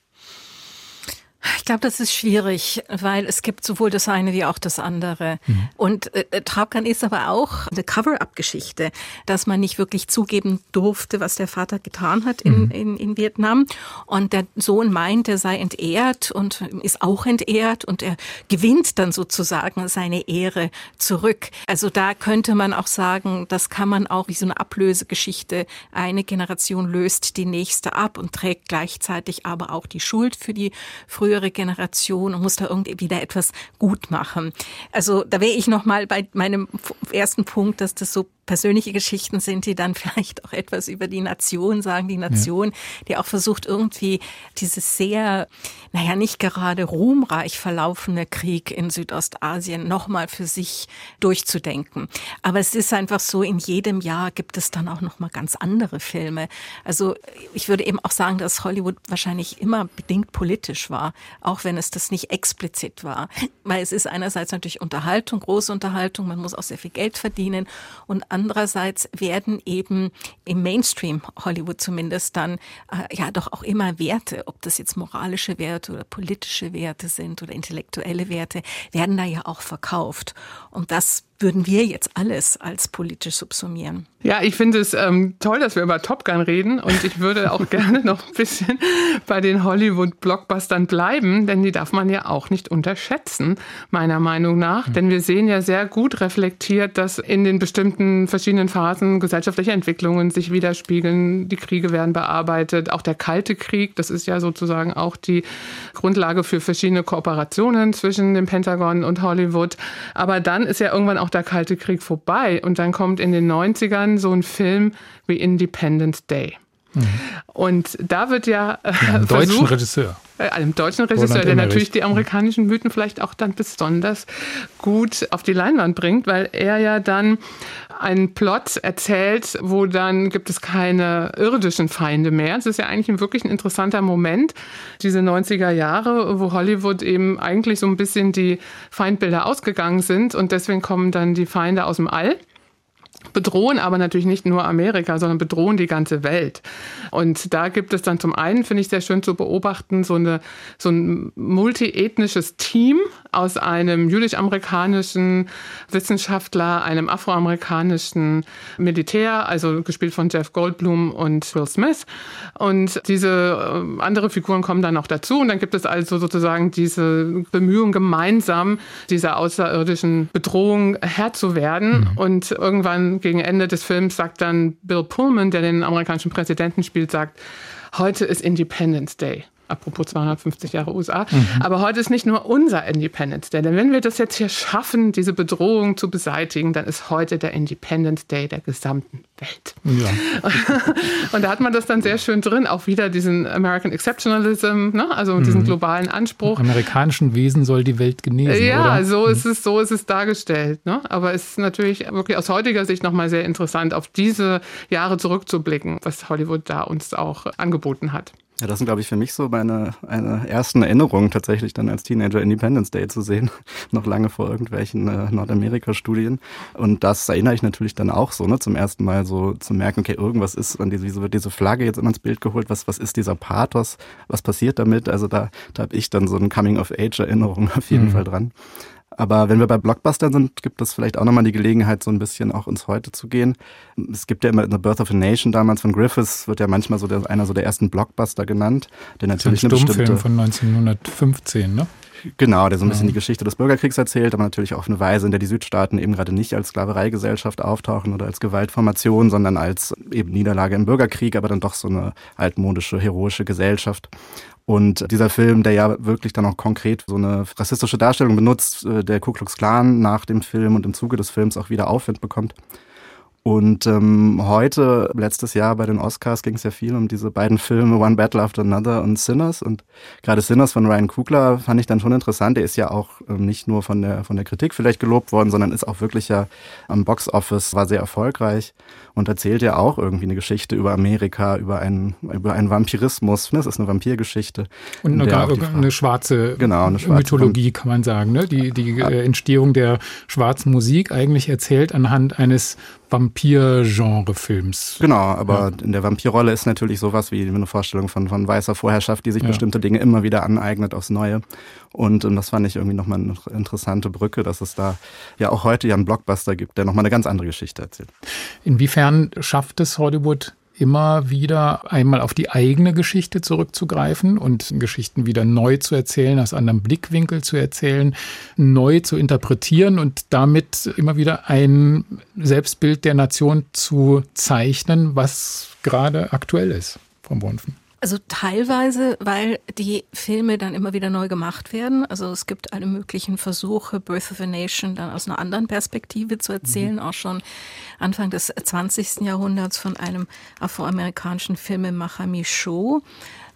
Ich glaube, das ist schwierig, weil es gibt sowohl das eine wie auch das andere. Mhm. Und äh, Top Gun ist aber auch eine Cover-up-Geschichte, dass man nicht wirklich zugeben durfte, was der Vater getan hat in, mhm. in, in Vietnam. Und der Sohn meint, er sei entehrt und ist auch entehrt und er gewinnt dann sozusagen seine Ehre zurück. Also da könnte man auch sagen, das kann man auch wie so eine Ablösegeschichte. Eine Generation löst die nächste ab und trägt gleichzeitig aber auch die Schuld für die frühere Generation und muss da irgendwie wieder etwas gut machen. Also da wäre ich noch mal bei meinem ersten Punkt, dass das so persönliche Geschichten sind, die dann vielleicht auch etwas über die Nation sagen. Die Nation, ja. die auch versucht, irgendwie dieses sehr, naja, nicht gerade ruhmreich verlaufene Krieg in Südostasien nochmal für sich durchzudenken. Aber es ist einfach so, in jedem Jahr gibt es dann auch nochmal ganz andere Filme. Also ich würde eben auch sagen, dass Hollywood wahrscheinlich immer bedingt politisch war. auch wenn es das nicht explizit war. Weil es ist einerseits natürlich Unterhaltung, große Unterhaltung, man muss auch sehr viel Geld verdienen und andererseits werden eben im Mainstream Hollywood zumindest dann äh, ja doch auch immer Werte, ob das jetzt moralische Werte oder politische Werte sind oder intellektuelle Werte, werden da ja auch verkauft. Und das würden wir jetzt alles als politisch subsumieren. Ja, ich finde es ähm, toll, dass wir über Top Gun reden und ich würde auch gerne noch ein bisschen bei den Hollywood-Blockbustern bleiben, denn die darf man ja auch nicht unterschätzen, meiner Meinung nach. Mhm. Denn wir sehen ja sehr gut reflektiert, dass in den bestimmten verschiedenen Phasen gesellschaftliche Entwicklungen sich widerspiegeln. Die Kriege werden bearbeitet, auch der Kalte Krieg, das ist ja sozusagen auch die Grundlage für verschiedene Kooperationen zwischen dem Pentagon und Hollywood. Aber dann ist ja irgendwann auch der Kalte Krieg vorbei und dann kommt in den neunzigern so ein Film wie Independence Day. Mhm. Und da wird ja, äh, ja einem versucht, deutschen Regisseur. Äh, einem deutschen Regisseur, der natürlich die amerikanischen Mythen vielleicht auch dann besonders gut auf die Leinwand bringt, weil er ja dann einen Plot erzählt, wo dann gibt es keine irdischen Feinde mehr. Es ist ja eigentlich ein wirklich ein interessanter Moment, diese neunziger Jahre, wo Hollywood eben eigentlich so ein bisschen die Feindbilder ausgegangen sind und deswegen kommen dann die Feinde aus dem All. Bedrohen aber natürlich nicht nur Amerika, sondern bedrohen die ganze Welt. Und da gibt es dann zum einen, finde ich sehr schön zu beobachten, so, eine, so ein multiethnisches Team aus einem jüdisch-amerikanischen Wissenschaftler, einem afroamerikanischen Militär, also gespielt von Jeff Goldblum und Will Smith. Und diese äh, andere Figuren kommen dann noch dazu. Und dann gibt es also sozusagen diese Bemühungen, gemeinsam dieser außerirdischen Bedrohung Herr zu werden. Mhm. Und irgendwann gegen Ende des Films sagt dann Bill Pullman, der den amerikanischen Präsidenten spielt, sagt, heute ist Independence Day. Apropos zweihundertfünfzig Jahre U S A. Mhm. Aber heute ist nicht nur unser Independence Day. Denn wenn wir das jetzt hier schaffen, diese Bedrohung zu beseitigen, dann ist heute der Independence Day der gesamten Welt. Ja. Und da hat man das dann sehr schön drin. Auch wieder diesen American Exceptionalism, ne? Also mhm. diesen globalen Anspruch. Im amerikanischen Wesen soll die Welt genesen, ja, oder? so ist es, so ist es dargestellt. Ne? Aber es ist natürlich wirklich aus heutiger Sicht nochmal sehr interessant, auf diese Jahre zurückzublicken, was Hollywood da uns auch angeboten hat. Ja, das sind, glaube ich, für mich so meine eine ersten Erinnerungen tatsächlich dann als Teenager Independence Day zu sehen, noch lange vor irgendwelchen äh, Nordamerika-Studien. Und das erinnere ich natürlich dann auch so, ne, zum ersten Mal so zu merken, okay, irgendwas ist, an diese, wieso wird diese Flagge jetzt immer ins Bild geholt, was was ist dieser Pathos, was passiert damit? Also da, da habe ich dann so eine Coming-of-Age-Erinnerung auf jeden mhm. Fall dran. Aber wenn wir bei Blockbustern sind, gibt es vielleicht auch nochmal die Gelegenheit, so ein bisschen auch ins Heute zu gehen. Es gibt ja immer The Birth of a Nation damals von Griffiths, wird ja manchmal so der, einer so der ersten Blockbuster genannt. Der natürlich ein eine Stummfilm bestimmte, von neunzehnhundertfünfzehn, ne? Genau, der so ein bisschen ja. die Geschichte des Bürgerkriegs erzählt, aber natürlich auf eine Weise, in der die Südstaaten eben gerade nicht als Sklavereigesellschaft auftauchen oder als Gewaltformation, sondern als eben Niederlage im Bürgerkrieg, aber dann doch so eine altmodische, heroische Gesellschaft. Und dieser Film, der ja wirklich dann auch konkret so eine rassistische Darstellung benutzt, der Ku Klux Klan nach dem Film und im Zuge des Films auch wieder Aufwind bekommt. Und ähm, heute, letztes Jahr bei den Oscars, ging es ja viel um diese beiden Filme One Battle After Another und Sinners. Und gerade Sinners von Ryan Coogler fand ich dann schon interessant. Der ist ja auch ähm, nicht nur von der von der Kritik vielleicht gelobt worden, sondern ist auch wirklich ja am Box-Office, war sehr erfolgreich und erzählt ja auch irgendwie eine Geschichte über Amerika, über einen über einen Vampirismus. Das ist eine Vampirgeschichte. Und eine, gar, eine schwarze genau, eine schwarze Mythologie, kann man sagen. Ne? Die, die äh, Entstehung der schwarzen Musik eigentlich erzählt anhand eines Vampir-Genre-Films. Genau, aber ja. in der Vampirrolle ist natürlich sowas wie eine Vorstellung von, von weißer Vorherrschaft, die sich ja. bestimmte Dinge immer wieder aneignet aufs Neue. Und, und das fand ich irgendwie nochmal eine interessante Brücke, dass es da ja auch heute ja einen Blockbuster gibt, der nochmal eine ganz andere Geschichte erzählt. Inwiefern schafft es Hollywood immer wieder einmal auf die eigene Geschichte zurückzugreifen und Geschichten wieder neu zu erzählen, aus anderem Blickwinkel zu erzählen, neu zu interpretieren und damit immer wieder ein Selbstbild der Nation zu zeichnen, was gerade aktuell ist, Frau Bonfen? Also teilweise, weil die Filme dann immer wieder neu gemacht werden. Also es gibt alle möglichen Versuche, Birth of a Nation dann aus einer anderen Perspektive zu erzählen. Mhm. Auch schon Anfang des zwanzigsten Jahrhunderts von einem afroamerikanischen Filmemacher Michaud.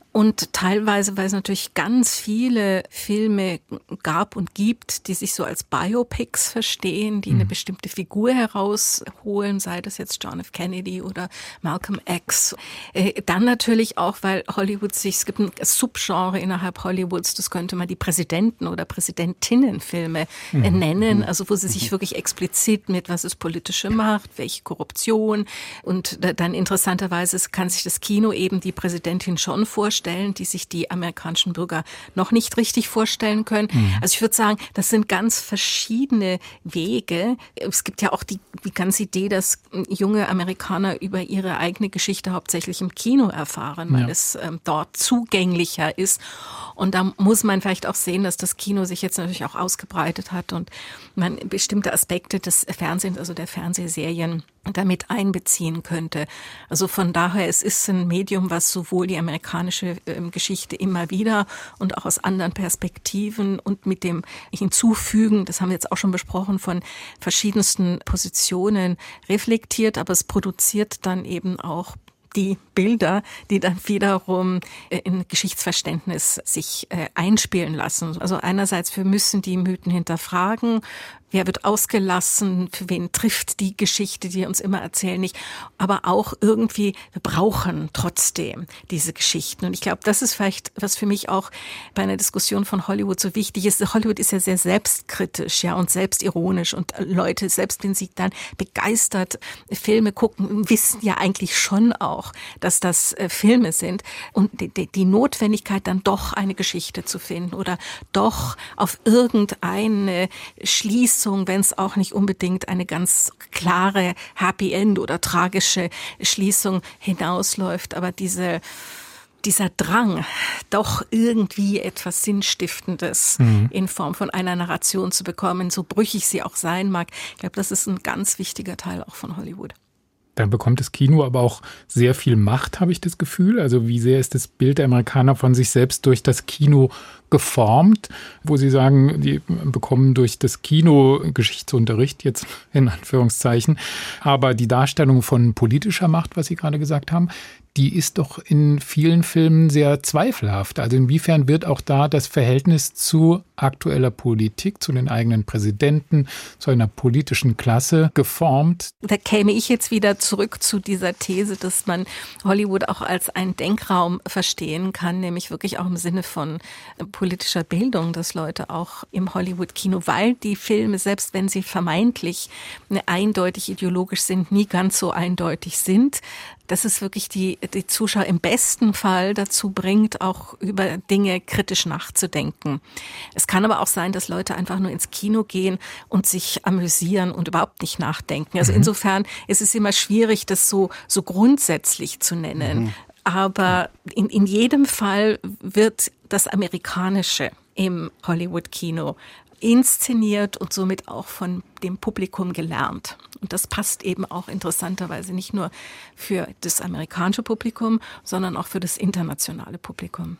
Und teilweise, weil es natürlich ganz viele Filme gab und gibt, die sich so als Biopics verstehen, die eine mhm. bestimmte Figur herausholen, sei das jetzt John F. Kennedy oder Malcolm X. Äh, dann natürlich auch, weil Hollywood sich, es gibt ein Subgenre innerhalb Hollywoods, das könnte man die Präsidenten- oder Präsidentinnenfilme mhm. äh, nennen, also wo sie sich wirklich explizit mit, was ist politische Macht, welche Korruption, und äh, dann interessanterweise kann sich das Kino eben die Präsidentin schon vorstellen, die sich die amerikanischen Bürger noch nicht richtig vorstellen können. Mhm. Also ich würde sagen, das sind ganz verschiedene Wege. Es gibt ja auch die, die ganze Idee, dass junge Amerikaner über ihre eigene Geschichte hauptsächlich im Kino erfahren, weil ja. es ähm, dort zugänglicher ist. Und da muss man vielleicht auch sehen, dass das Kino sich jetzt natürlich auch ausgebreitet hat und man bestimmte Aspekte des Fernsehens, also der Fernsehserien, damit einbeziehen könnte. Also von daher, es ist ein Medium, was sowohl die amerikanische äh, Geschichte immer wieder und auch aus anderen Perspektiven und mit dem Hinzufügen, das haben wir jetzt auch schon besprochen, von verschiedensten Positionen reflektiert, aber es produziert dann eben auch die Bilder, die dann wiederum in Geschichtsverständnis sich äh, einspielen lassen. Also einerseits, wir müssen die Mythen hinterfragen. Wer wird ausgelassen? Für wen trifft die Geschichte, die uns immer erzählen, nicht? Aber auch irgendwie, wir brauchen trotzdem diese Geschichten. Und ich glaube, das ist vielleicht, was für mich auch bei einer Diskussion von Hollywood so wichtig ist. Hollywood ist ja sehr selbstkritisch, ja, und selbstironisch. Und Leute, selbst wenn sie dann begeistert Filme gucken, wissen ja eigentlich schon auch, dass das äh, Filme sind. Und die, die, die Notwendigkeit, dann doch eine Geschichte zu finden oder doch auf irgendeine Schließung, wenn es auch nicht unbedingt eine ganz klare Happy End oder tragische Schließung hinausläuft, aber diese dieser Drang, doch irgendwie etwas Sinnstiftendes mhm. in Form von einer Narration zu bekommen, so brüchig sie auch sein mag, ich glaube, das ist ein ganz wichtiger Teil auch von Hollywood. Dann bekommt das Kino aber auch sehr viel Macht, habe ich das Gefühl. Also wie sehr ist das Bild der Amerikaner von sich selbst durch das Kino geformt, wo Sie sagen, die bekommen durch das Kino Geschichtsunterricht, jetzt in Anführungszeichen. Aber die Darstellung von politischer Macht, was Sie gerade gesagt haben, die ist doch in vielen Filmen sehr zweifelhaft. Also inwiefern wird auch da das Verhältnis zu aktueller Politik, zu den eigenen Präsidenten, zu einer politischen Klasse geformt? Da käme ich jetzt wieder zurück zu dieser These, dass man Hollywood auch als einen Denkraum verstehen kann, nämlich wirklich auch im Sinne von politischer Bildung, dass Leute auch im Hollywood-Kino, weil die Filme, selbst wenn sie vermeintlich eindeutig ideologisch sind, nie ganz so eindeutig sind, dass es wirklich die, die Zuschauer im besten Fall dazu bringt, auch über Dinge kritisch nachzudenken. Es kann aber auch sein, dass Leute einfach nur ins Kino gehen und sich amüsieren und überhaupt nicht nachdenken. Also insofern ist es immer schwierig, das so, so grundsätzlich zu nennen. Mhm. Aber in, in jedem Fall wird das Amerikanische im Hollywood-Kino inszeniert und somit auch von dem Publikum gelernt. Und das passt eben auch interessanterweise nicht nur für das amerikanische Publikum, sondern auch für das internationale Publikum.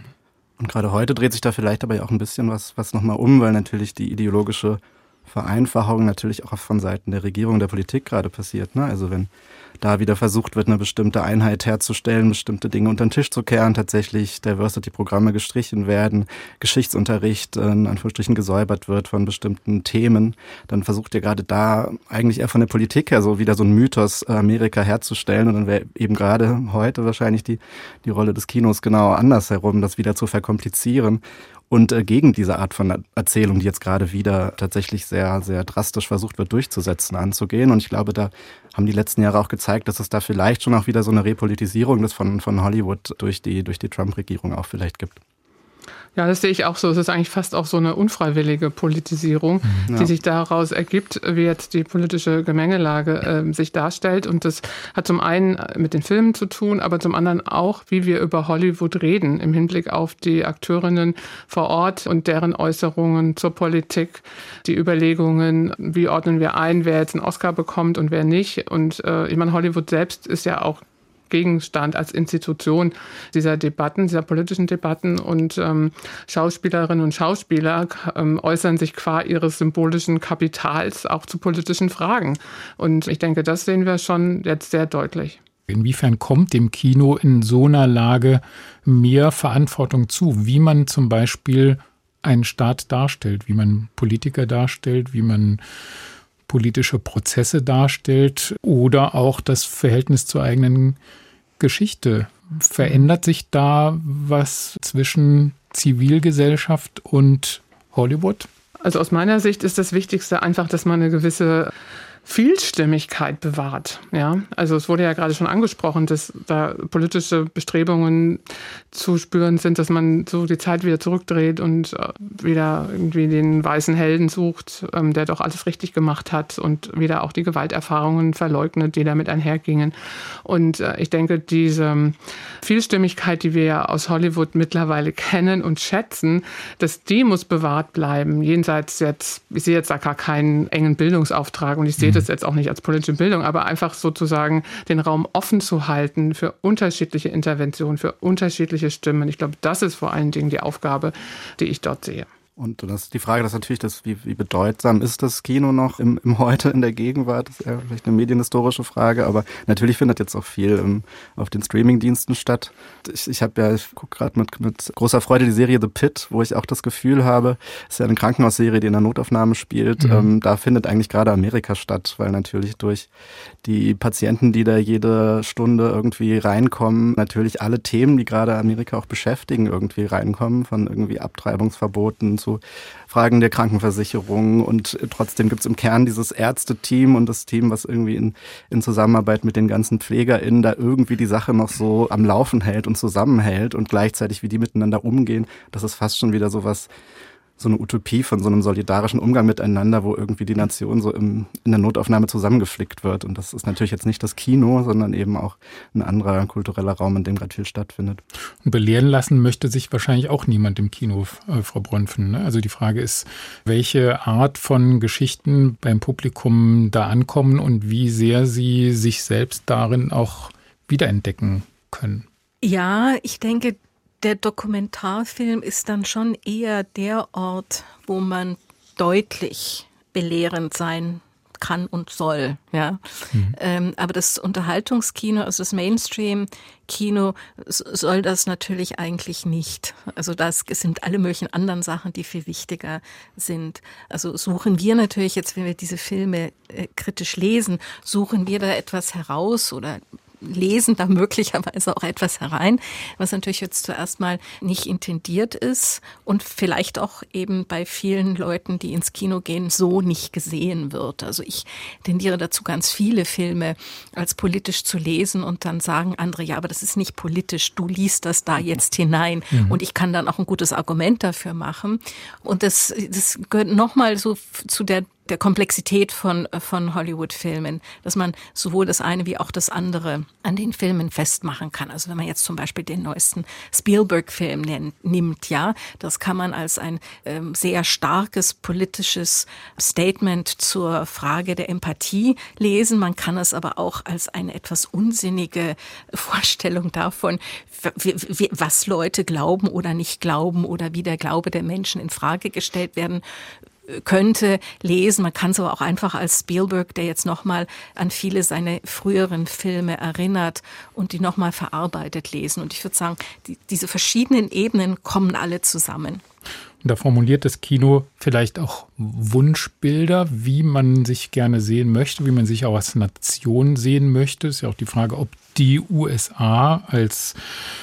Und gerade heute dreht sich da vielleicht aber ja auch ein bisschen was, was nochmal um, weil natürlich die ideologische Vereinfachung natürlich auch von Seiten der Regierung, der Politik gerade passiert, ne? Also wenn da wieder versucht wird, eine bestimmte Einheit herzustellen, bestimmte Dinge unter den Tisch zu kehren, tatsächlich Diversity-Programme gestrichen werden, Geschichtsunterricht in Anführungsstrichen gesäubert wird von bestimmten Themen, dann versucht ihr gerade da eigentlich eher von der Politik her so wieder so einen Mythos Amerika herzustellen und dann wäre eben gerade heute wahrscheinlich die, die Rolle des Kinos genau andersherum, das wieder zu verkomplizieren. Und äh, gegen diese Art von Erzählung, die jetzt gerade wieder tatsächlich sehr, sehr drastisch versucht wird durchzusetzen, anzugehen. Und ich glaube, da haben die letzten Jahre auch gezeigt, dass es da vielleicht schon auch wieder so eine Repolitisierung des von, von Hollywood durch die, durch die Trump-Regierung auch vielleicht gibt. Ja, das sehe ich auch so. Es ist eigentlich fast auch so eine unfreiwillige Politisierung, mhm. die ja. sich daraus ergibt, wie jetzt die politische Gemengelage äh, sich darstellt. Und das hat zum einen mit den Filmen zu tun, aber zum anderen auch, wie wir über Hollywood reden, im Hinblick auf die Akteurinnen vor Ort und deren Äußerungen zur Politik, die Überlegungen, wie ordnen wir ein, wer jetzt einen Oscar bekommt und wer nicht. Und äh, ich meine, Hollywood selbst ist ja auch Gegenstand als Institution dieser Debatten, dieser politischen Debatten und ähm, Schauspielerinnen und Schauspieler ähm, äußern sich qua ihres symbolischen Kapitals auch zu politischen Fragen. Und ich denke, das sehen wir schon jetzt sehr deutlich. Inwiefern kommt dem Kino in so einer Lage mehr Verantwortung zu, wie man zum Beispiel einen Staat darstellt, wie man Politiker darstellt, wie man politische Prozesse darstellt oder auch das Verhältnis zur eigenen Geschichte. Verändert sich da was zwischen Zivilgesellschaft und Hollywood? Also aus meiner Sicht ist das Wichtigste einfach, dass man eine gewisse Vielstimmigkeit bewahrt. Ja, also es wurde ja gerade schon angesprochen, dass da politische Bestrebungen zu spüren sind, dass man so die Zeit wieder zurückdreht und wieder irgendwie den weißen Helden sucht, der doch alles richtig gemacht hat und wieder auch die Gewalterfahrungen verleugnet, die damit einhergingen. Und ich denke, diese Vielstimmigkeit, die wir ja aus Hollywood mittlerweile kennen und schätzen, dass die muss bewahrt bleiben. Jenseits jetzt, ich sehe jetzt da gar keinen engen Bildungsauftrag und ich sehe das jetzt auch nicht als politische Bildung, aber einfach sozusagen den Raum offen zu halten für unterschiedliche Interventionen, für unterschiedliche Stimmen. Ich glaube, das ist vor allen Dingen die Aufgabe, die ich dort sehe. Und das ist die Frage, das ist natürlich, das, wie, wie bedeutsam ist das Kino noch im, im Heute, in der Gegenwart? Das ist ja vielleicht eine medienhistorische Frage, aber natürlich findet jetzt auch viel im, auf den Streamingdiensten statt. Ich, ich habe ja, ich gucke gerade mit, mit großer Freude die Serie The Pit, wo ich auch das Gefühl habe, es ist ja eine Krankenhausserie, die in der Notaufnahme spielt. Mhm. Ähm, da findet eigentlich gerade Amerika statt, weil natürlich durch die Patienten, die da jede Stunde irgendwie reinkommen, natürlich alle Themen, die gerade Amerika auch beschäftigen, irgendwie reinkommen, von irgendwie Abtreibungsverboten zu Fragen der Krankenversicherung, und trotzdem gibt es im Kern dieses Ärzteteam und das Team, was irgendwie in, in Zusammenarbeit mit den ganzen PflegerInnen da irgendwie die Sache noch so am Laufen hält und zusammenhält, und gleichzeitig, wie die miteinander umgehen, das ist fast schon wieder sowas, so eine Utopie von so einem solidarischen Umgang miteinander, wo irgendwie die Nation so im, in der Notaufnahme zusammengeflickt wird. Und das ist natürlich jetzt nicht das Kino, sondern eben auch ein anderer kultureller Raum, in dem gerade viel stattfindet. Und belehren lassen möchte sich wahrscheinlich auch niemand im Kino, äh, Frau Bronfen. Ne? Also die Frage ist, welche Art von Geschichten beim Publikum da ankommen und wie sehr sie sich selbst darin auch wiederentdecken können. Ja, ich denke, der Dokumentarfilm ist dann schon eher der Ort, wo man deutlich belehrend sein kann und soll. Ja. Mhm. Ähm, aber das Unterhaltungskino, also das Mainstream-Kino, soll das natürlich eigentlich nicht. Also das sind alle möglichen anderen Sachen, die viel wichtiger sind. Also suchen wir natürlich jetzt, wenn wir diese Filme äh, kritisch lesen, suchen wir da etwas heraus oder lesen da möglicherweise auch etwas herein, was natürlich jetzt zuerst mal nicht intendiert ist und vielleicht auch eben bei vielen Leuten, die ins Kino gehen, so nicht gesehen wird. Also ich tendiere dazu, ganz viele Filme als politisch zu lesen und dann sagen andere, ja, aber das ist nicht politisch, du liest das da jetzt hinein, mhm. und ich kann dann auch ein gutes Argument dafür machen. Und das, das gehört nochmal so zu der der Komplexität von, von Hollywood-Filmen, dass man sowohl das eine wie auch das andere an den Filmen festmachen kann. Also wenn man jetzt zum Beispiel den neuesten Spielberg-Film nennt, nimmt, ja, das kann man als ein ähm, sehr starkes politisches Statement zur Frage der Empathie lesen. Man kann es aber auch als eine etwas unsinnige Vorstellung davon, wie, wie, was Leute glauben oder nicht glauben oder wie der Glaube der Menschen in Frage gestellt werden könnte, lesen. Man kann es aber auch einfach als Spielberg, der jetzt nochmal an viele seiner früheren Filme erinnert und die nochmal verarbeitet, lesen. Und ich würde sagen, die, diese verschiedenen Ebenen kommen alle zusammen. Und da formuliert das Kino vielleicht auch Wunschbilder, wie man sich gerne sehen möchte, wie man sich auch als Nation sehen möchte. Ist ja auch die Frage, ob die U S A als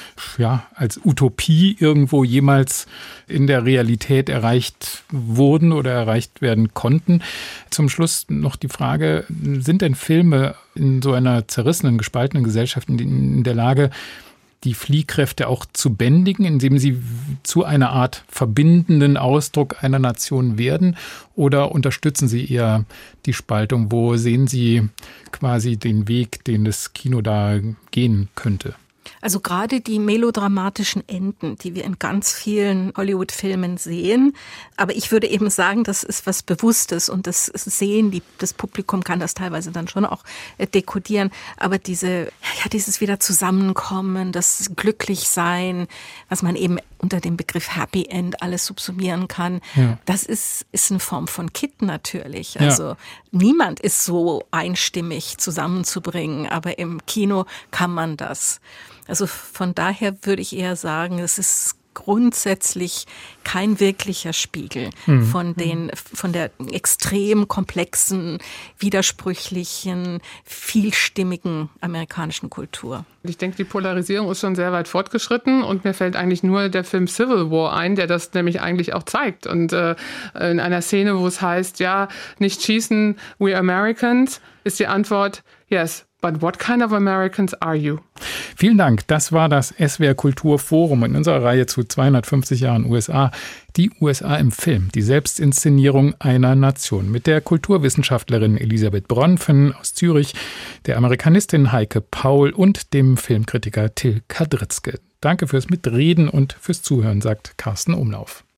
ja, als Utopie irgendwo jemals in der Realität erreicht wurden oder erreicht werden konnten. Zum Schluss noch die Frage, sind denn Filme in so einer zerrissenen, gespaltenen Gesellschaft in der Lage, die Fliehkräfte auch zu bändigen, indem sie zu einer Art verbindenden Ausdruck einer Nation werden? Oder unterstützen sie eher die Spaltung? Wo sehen Sie quasi den Weg, den das Kino da gehen könnte? Also gerade die melodramatischen Enden, die wir in ganz vielen Hollywood-Filmen sehen. Aber ich würde eben sagen, das ist was Bewusstes und das Sehen, die, das Publikum kann das teilweise dann schon auch dekodieren. Aber diese, ja, dieses wieder Zusammenkommen, das Glücklichsein, was man eben unter dem Begriff Happy End alles subsumieren kann, ja. das ist, ist eine Form von Kit natürlich. Also ja. niemand ist so einstimmig zusammenzubringen, aber im Kino kann man das. Also von daher würde ich eher sagen, es ist grundsätzlich kein wirklicher Spiegel mhm. von den, von der extrem komplexen, widersprüchlichen, vielstimmigen amerikanischen Kultur. Ich denke, die Polarisierung ist schon sehr weit fortgeschritten und mir fällt eigentlich nur der Film Civil War ein, der das nämlich eigentlich auch zeigt. Und äh, in einer Szene, wo es heißt, ja, nicht schießen, we Americans, ist die Antwort, yes. But what kind of Americans are you? Vielen Dank. Das war das S W R Kulturforum in unserer Reihe zu zweihundertfünfzig Jahren U S A. Die U S A im Film, die Selbstinszenierung einer Nation. Mit der Kulturwissenschaftlerin Elisabeth Bronfen aus Zürich, der Amerikanistin Heike Paul und dem Filmkritiker Till Kadritzke. Danke fürs Mitreden und fürs Zuhören, sagt Carsten Umlauf.